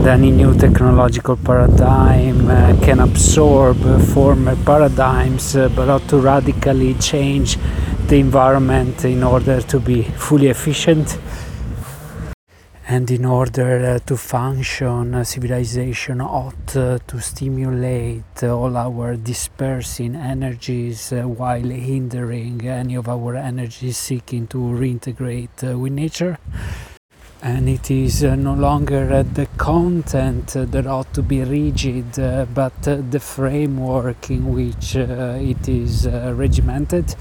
and any new technological paradigm can absorb former paradigms, but not to radically change the environment in order to be fully efficient. And in order to function, civilization ought to stimulate all our dispersing energies while hindering any of our energies seeking to reintegrate with nature. And it is no longer the content that ought to be rigid, but the framework in which it is regimented.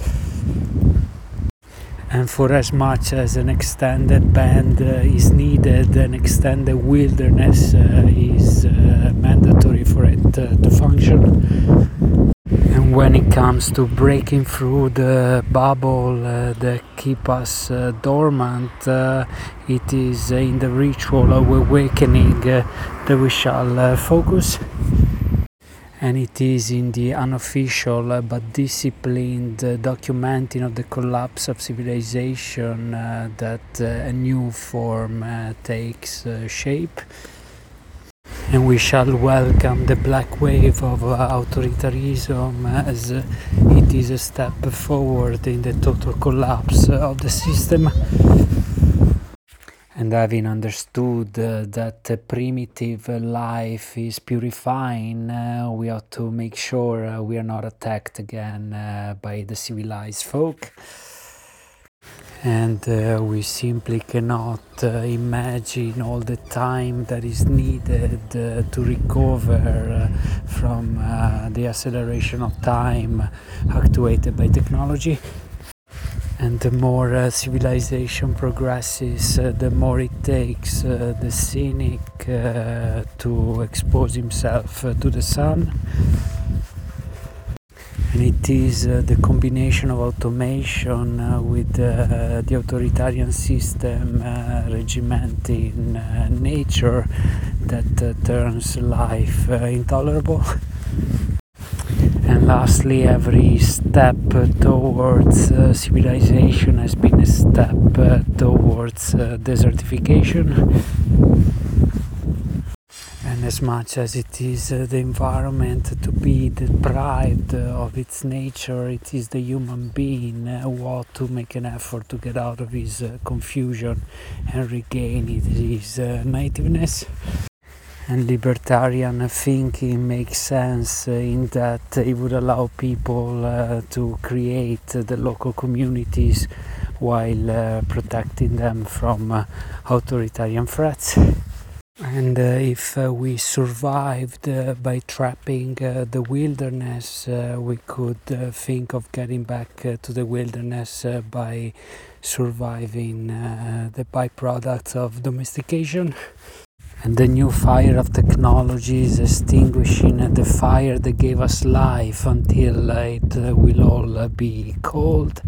And for as much as an extended band is needed, an extended wilderness is mandatory for it to function. And when it comes to breaking through the bubble that keep us dormant, it is in the ritual of awakening that we shall focus. And it is in the unofficial but disciplined documenting of the collapse of civilization that a new form takes shape. And we shall welcome the black wave of authoritarianism as it is a step forward in the total collapse of the system. And having understood that primitive life is purifying, we ought to make sure we are not attacked again by the civilized folk. And we simply cannot imagine all the time that is needed to recover from the acceleration of time actuated by technology. And the more civilization progresses, the more it takes the cynic to expose himself to the sun. And it is the combination of automation with the authoritarian system regimenting nature that turns life intolerable. And lastly, every step towards civilization has been a step towards desertification. And as much as it is the environment to be deprived of its nature, it is the human being who ought to make an effort to get out of his confusion and regain his nativeness. And libertarian thinking makes sense in that it would allow people to create the local communities while protecting them from authoritarian threats. And if we survived by trapping the wilderness, we could think of getting back to the wilderness by surviving the byproducts of domestication. And the new fire of technology is extinguishing the fire that gave us life until it will all be cold.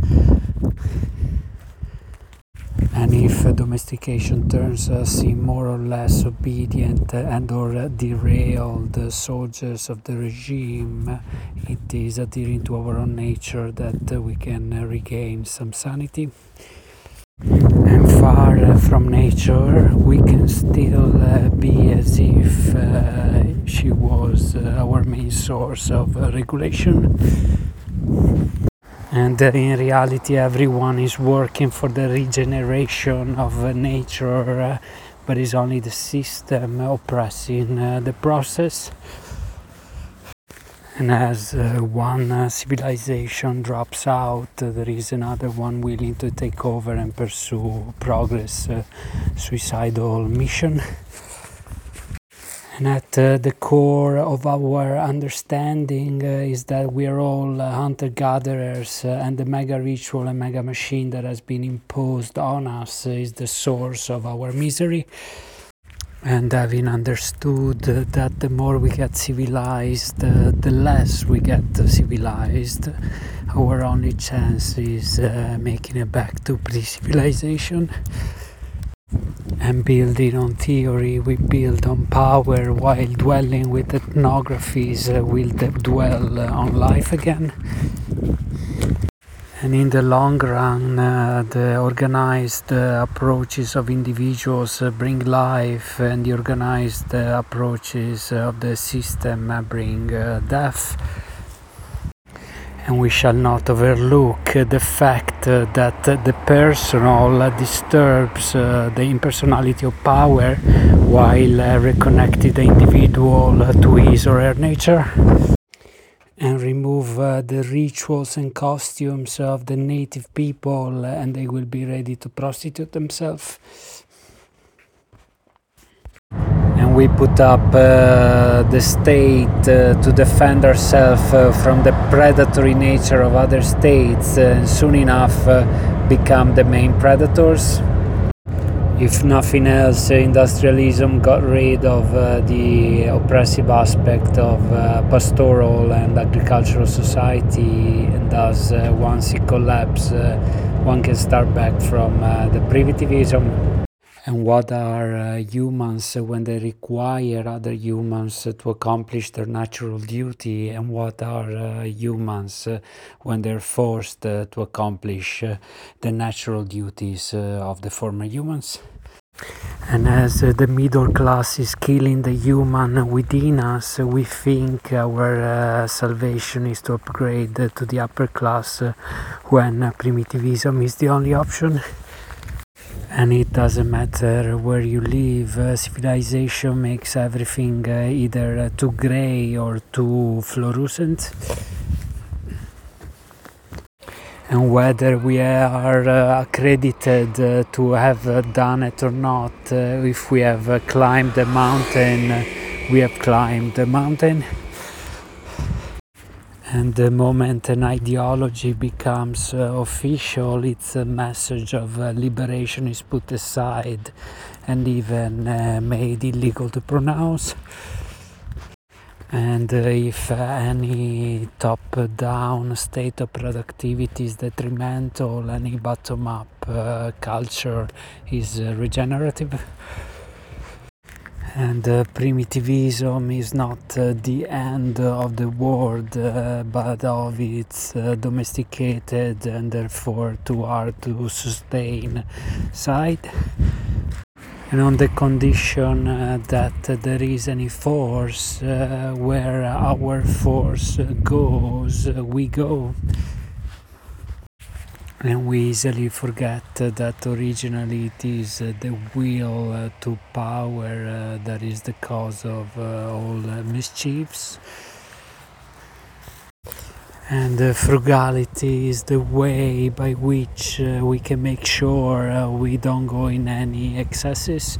And if domestication turns us in more or less obedient and or derailed soldiers of the regime, it is adhering to our own nature that we can regain some sanity. And far from nature, we can still be as if she was our main source of regulation. And in reality, everyone is working for the regeneration of nature, but it's only the system oppressing the process. And as one civilization drops out, there is another one willing to take over and pursue progress, suicidal mission. And at the core of our understanding is that we are all hunter-gatherers, and the mega ritual and mega machine that has been imposed on us is the source of our misery. And having understood that the more we get civilized, the less we get civilized, our only chance is making it back to pre-civilization. And building on theory, we build on power, while dwelling with ethnographies, we'll dwell on life again. And in the long run, the organized approaches of individuals bring life, and the organized approaches of the system bring death. And we shall not overlook the fact that the personal disturbs the impersonality of power, while reconnecting the individual to his or her nature. And remove the rituals and costumes of the native people, and they will be ready to prostitute themselves. And we put up the state to defend ourselves from the predatory nature of other states, and soon enough become the main predators. If nothing else, industrialism got rid of the oppressive aspect of pastoral and agricultural society, and thus once it collapses, one can start back from the primitivism. And what are humans when they require other humans to accomplish their natural duty, and what are humans when they're forced to accomplish the natural duties of the former humans? And as the middle class is killing the human within us, we think our salvation is to upgrade to the upper class when primitivism is the only option. And it doesn't matter where you live, civilization makes everything either too grey or too fluorescent. And whether we are accredited to have done it or not, if we have climbed the mountain, we have climbed the mountain. And the moment an ideology becomes official, its message of liberation is put aside and even made illegal to pronounce. And if any top-down state of productivity is detrimental, any bottom-up culture is regenerative. And primitivism is not the end of the world, but of its domesticated and therefore too hard to sustain side. And on the condition that there is any force, where our force goes, we go. And we easily forget that originally it is the will to power that is the cause of all mischiefs. And frugality is the way by which we can make sure we don't go in any excesses.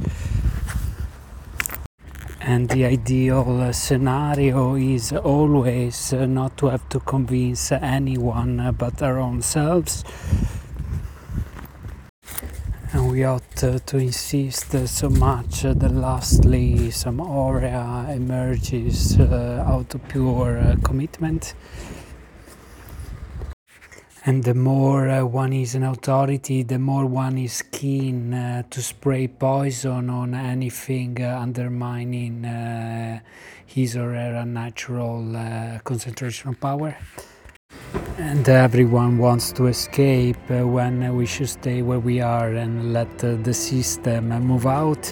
And the ideal scenario is always not to have to convince anyone but our own selves. And we ought to insist so much that lastly some aura emerges out of pure commitment. And the more one is an authority, the more one is keen to spray poison on anything undermining his or her unnatural concentration of power. And everyone wants to escape when we should stay where we are and let the system move out.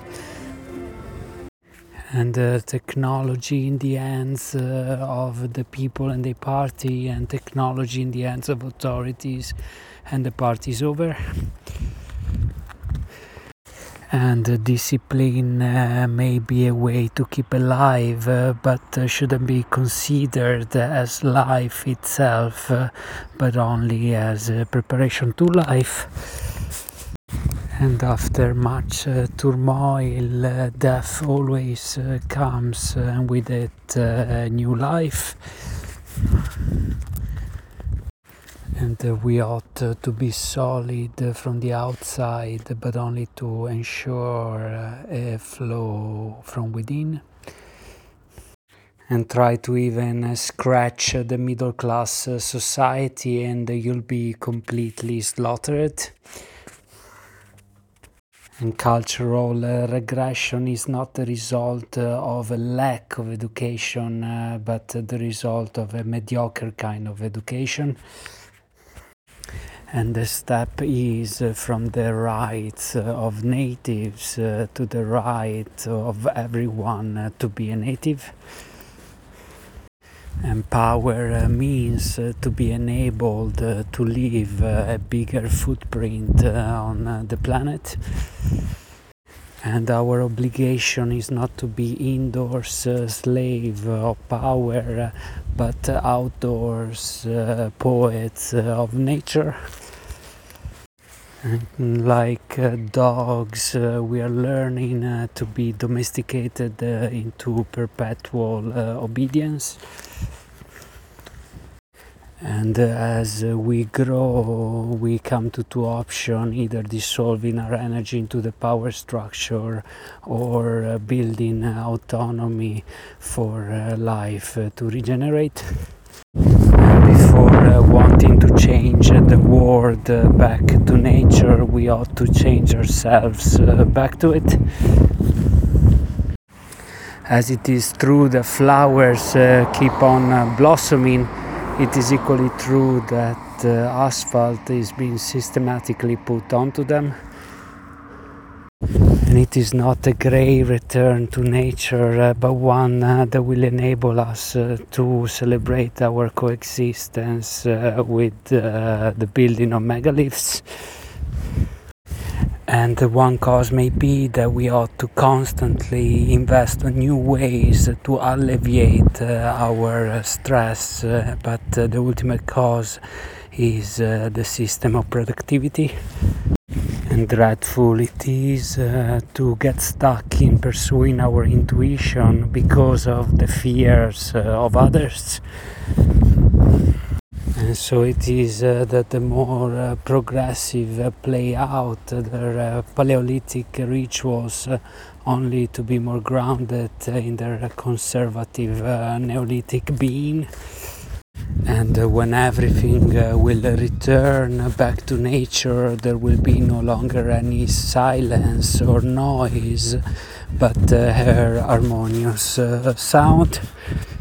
And technology in the hands of the people and the party, and technology in the hands of authorities, and the party's over. And discipline may be a way to keep alive, but shouldn't be considered as life itself, but only as a preparation to life. And after much turmoil, death always comes, and with it new life. And we ought to be solid from the outside, but only to ensure a flow from within. And try to even scratch the middle class society, and you'll be completely slaughtered. And cultural regression is not the result of a lack of education, but the result of a mediocre kind of education. and the step is from the rights of natives to the right of everyone to be a native. And power means to be enabled to leave a bigger footprint on the planet. And our obligation is not to be indoors slave of power, but outdoors poets of nature. And like dogs, we are learning to be domesticated into perpetual obedience. And as we grow, we come to two options: either dissolving our energy into the power structure or building autonomy for life to regenerate. And before wanting to change the world back to nature, we ought to change ourselves back to it. As it is true that flowers keep on blossoming, it is equally true that asphalt is being systematically put onto them. And it is not a grey return to nature, but one that will enable us to celebrate our coexistence with the building of megaliths. And one cause may be that we ought to constantly invest in new ways to alleviate our stress, but the ultimate cause is the system of productivity. And dreadful it is to get stuck in pursuing our intuition because of the fears of others. And so it is that the more progressive play out their Paleolithic rituals only to be more grounded in their conservative Neolithic being. And when everything will return back to nature, there will be no longer any silence or noise, but her harmonious sound.